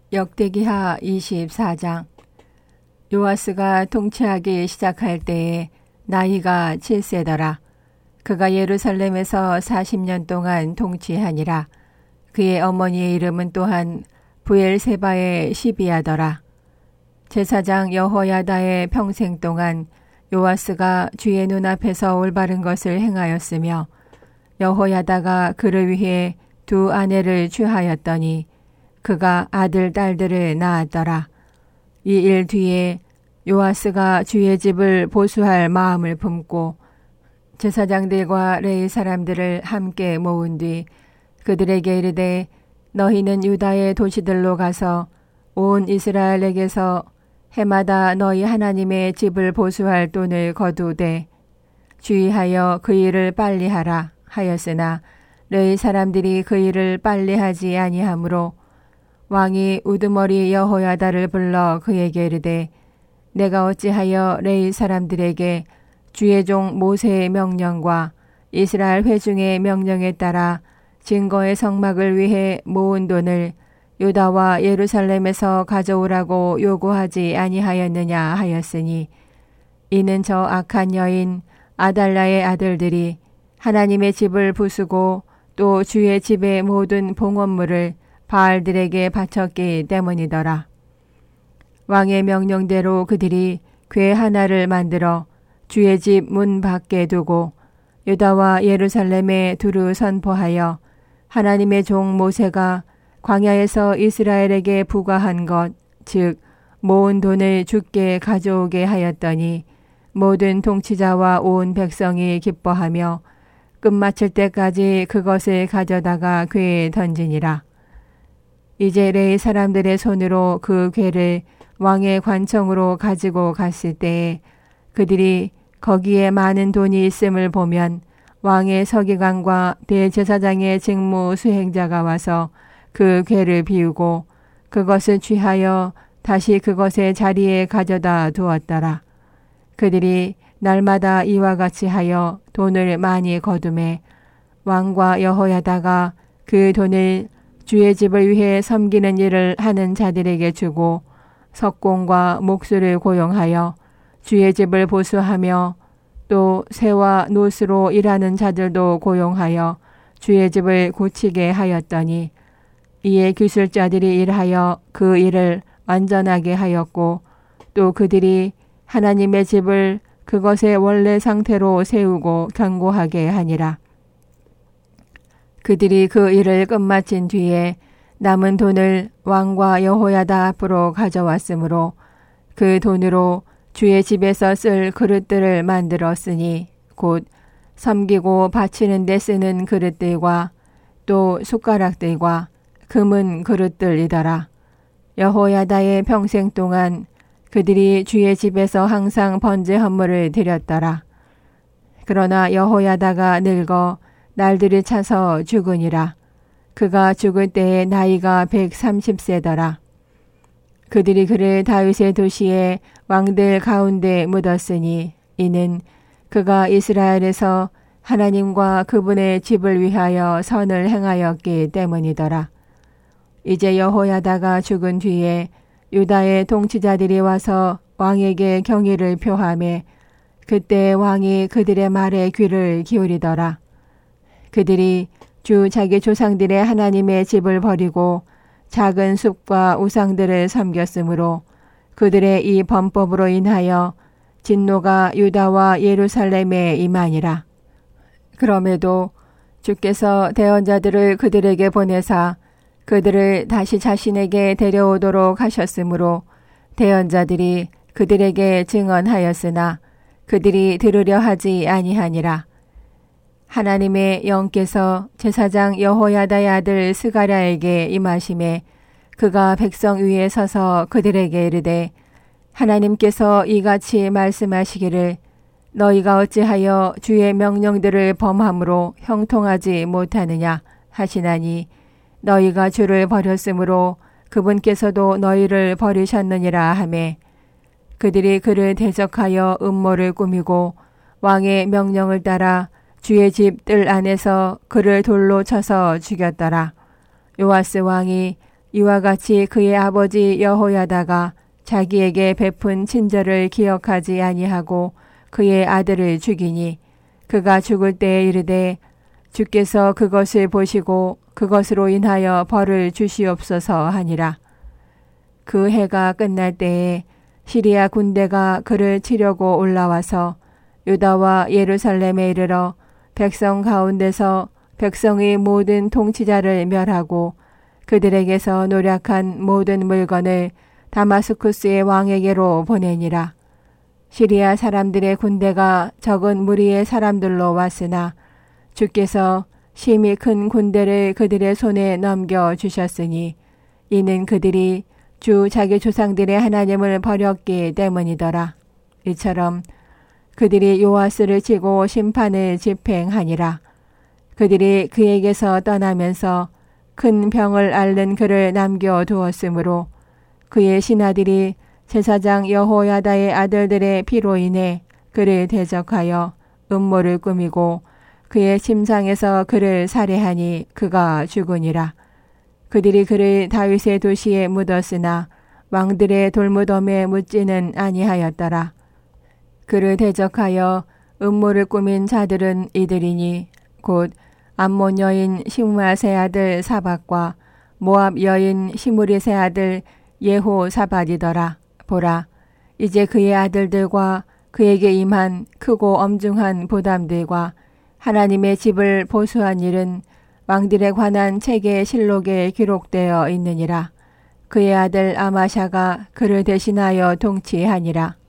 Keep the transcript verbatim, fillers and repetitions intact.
역대기하 이십사 장. 요아스가 통치하기 시작할 때에 나이가 칠 세더라. 그가 예루살렘에서 사십 년 동안 통치하니라. 그의 어머니의 이름은 또한 브엘세바의 시비야더라. 제사장 여호야다의 평생 동안 요아스가 주의 눈앞에서 올바른 것을 행하였으며 여호야다가 그를 위해 두 아내를 취하였더니 그가 아들 딸들을 낳았더라. 이 일 뒤에 요아스가 주의 집을 보수할 마음을 품고 제사장들과 레위 사람들을 함께 모은 뒤 그들에게 이르되 너희는 유다의 도시들로 가서 온 이스라엘에게서 해마다 너희 하나님의 집을 보수할 돈을 거두되 주의하여 그 일을 빨리 하라 하였으나 레위 사람들이 그 일을 빨리 하지 아니하므로 왕이 우두머리 여호야다를 불러 그에게 이르되 내가 어찌하여 레위 사람들에게 주의 종 모세의 명령과 이스라엘 회중의 명령에 따라 증거의 성막을 위해 모은 돈을 유다와 예루살렘에서 가져오라고 요구하지 아니하였느냐 하였으니 이는 저 악한 여인 아달랴의 아들들이 하나님의 집을 부수고 또 주의 집의 모든 봉헌물을 바알들에게 바쳤기 때문이더라. 왕의 명령대로 그들이 궤 하나를 만들어 주의 집 문 밖에 두고 유다와 예루살렘에 두루 선포하여 하나님의 종 모세가 광야에서 이스라엘에게 부과한 것, 즉 모은 돈을 주께 가져오게 하였더니 모든 통치자와 온 백성이 기뻐하며 끝마칠 때까지 그것을 가져다가 궤에 던지니라. 이제 레위 사람들의 손으로 그 궤를 왕의 관청으로 가지고 갔을 때에 그들이 거기에 많은 돈이 있음을 보면 왕의 서기관과 대제사장의 직무 수행자가 와서 그 궤를 비우고 그것을 취하여 다시 그것의 자리에 가져다 두었더라. 그들이 날마다 이와 같이 하여 돈을 많이 거두매 왕과 여호야다가 그 돈을 주의 집을 위해 섬기는 일을 하는 자들에게 주고 석공과 목수를 고용하여 주의 집을 보수하며 또 새와 노스로 일하는 자들도 고용하여 주의 집을 고치게 하였더니 이에 기술자들이 일하여 그 일을 완전하게 하였고 또 그들이 하나님의 집을 그것의 원래 상태로 세우고 견고하게 하니라. 그들이 그 일을 끝마친 뒤에 남은 돈을 왕과 여호야다 앞으로 가져왔으므로 그 돈으로 주의 집에서 쓸 그릇들을 만들었으니 곧 섬기고 바치는 데 쓰는 그릇들과 또 숟가락들과 금은 그릇들이더라. 여호야다의 평생 동안 그들이 주의 집에서 항상 번제 헌물을 드렸더라. 그러나 여호야다가 늙어 날들이 차서 죽으니라. 그가 죽을 때에 나이가 백삼십 세더라. 그들이 그를 다윗의 도시에 왕들 가운데 묻었으니 이는 그가 이스라엘에서 하나님과 그분의 집을 위하여 선을 행하였기 때문이더라. 이제 여호야다가 죽은 뒤에 유다의 통치자들이 와서 왕에게 경의를 표하매 그때 왕이 그들의 말에 귀를 기울이더라. 그들이 주 자기 조상들의 하나님의 집을 버리고 작은 숲과 우상들을 섬겼으므로 그들의 이 범법으로 인하여 진노가 유다와 예루살렘에 임하니라. 그럼에도 주께서 대언자들을 그들에게 보내사 그들을 다시 자신에게 데려오도록 하셨으므로 대언자들이 그들에게 증언하였으나 그들이 들으려 하지 아니하니라. 하나님의 영께서 제사장 여호야다의 아들 스가랴에게 임하심에 그가 백성 위에 서서 그들에게 이르되 하나님께서 이같이 말씀하시기를 너희가 어찌하여 주의 명령들을 범함으로 형통하지 못하느냐 하시나니 너희가 주를 버렸으므로 그분께서도 너희를 버리셨느니라 하매 그들이 그를 대적하여 음모를 꾸미고 왕의 명령을 따라 주의 집 뜰 안에서 그를 돌로 쳐서 죽였더라. 요아스 왕이 이와 같이 그의 아버지 여호야다가 자기에게 베푼 친절을 기억하지 아니하고 그의 아들을 죽이니 그가 죽을 때에 이르되 주께서 그것을 보시고 그것으로 인하여 벌을 주시옵소서 하니라. 그 해가 끝날 때에 시리아 군대가 그를 치려고 올라와서 유다와 예루살렘에 이르러 백성 가운데서 백성의 모든 통치자를 멸하고 그들에게서 노략한 모든 물건을 다마스쿠스의 왕에게로 보내니라. 시리아 사람들의 군대가 적은 무리의 사람들로 왔으나 주께서 심히 큰 군대를 그들의 손에 넘겨주셨으니 이는 그들이 주 자기 조상들의 하나님을 버렸기 때문이더라. 이처럼 그들이 요아스를 치고 심판을 집행하니라. 그들이 그에게서 떠나면서 큰 병을 앓는 그를 남겨두었으므로 그의 신하들이 제사장 여호야다의 아들들의 피로 인해 그를 대적하여 음모를 꾸미고 그의 침상에서 그를 살해하니 그가 죽으니라. 그들이 그를 다윗의 도시에 묻었으나 왕들의 돌무덤에 묻지는 아니하였더라. 그를 대적하여 음모를 꾸민 자들은 이들이니 곧 암몬 여인 시므아세 아들 사박과 모압 여인 시므리세 아들 예호사밧이더라. 보라, 이제 그의 아들들과 그에게 임한 크고 엄중한 부담들과 하나님의 집을 보수한 일은 왕들에 관한 책의 실록에 기록되어 있느니라. 그의 아들 아마샤가 그를 대신하여 통치하니라.